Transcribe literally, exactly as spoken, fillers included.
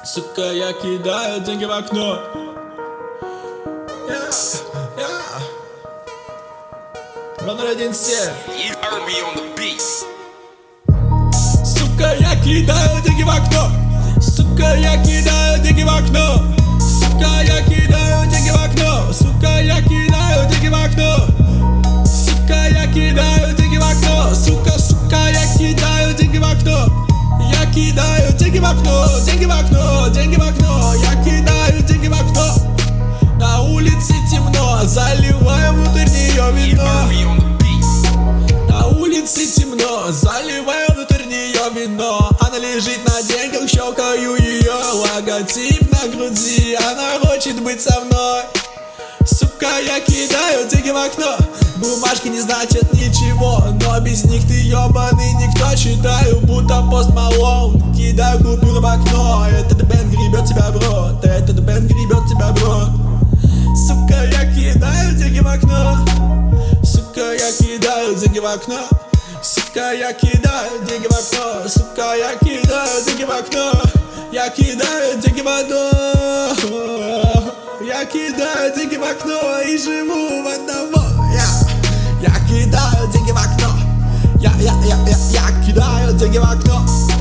Сука, я кидаю деньги в окно. Yeah, yeah. Номер один семь. Сука, я кидаю деньги в окно. Сука, я кидаю деньги в окно. Сука, я кидаю деньги в окно. Сука, я кидаю деньги в окно. Сука, я кидаю деньги в окно. Сука, сука, я кидаю деньги в окно. Я кидаю деньги в окно, деньги в окно, деньги в окно. Я кидаю деньги в окно. На улице темно, заливаю внутрь нее вино. На улице темно, заливаю внутрь нее вино. Она лежит на деньгах, щелкаю ее логотип на груди. Она хочет быть со мной. Сука, я кидаю деньги в окно. Бумажки не значат ничего, но без них ты ебаный никто. Читаю, будто пост Малоун. Кидаю купюры в окно. Этот бен гребет тебя в рот. Этот бен гребет тебя в рот. Сука, я кидаю деньги в окно. Сука, я кидаю деньги в окно. Сука, я кидаю деньги в окно. Сука, я кидаю деньги в окно. Я кидаю деньги в окно. Я кидаю деньги в окно и живу в одного. Я, я кидаю деньги в окно. Я, я, я, я, я кидаю деньги в окно.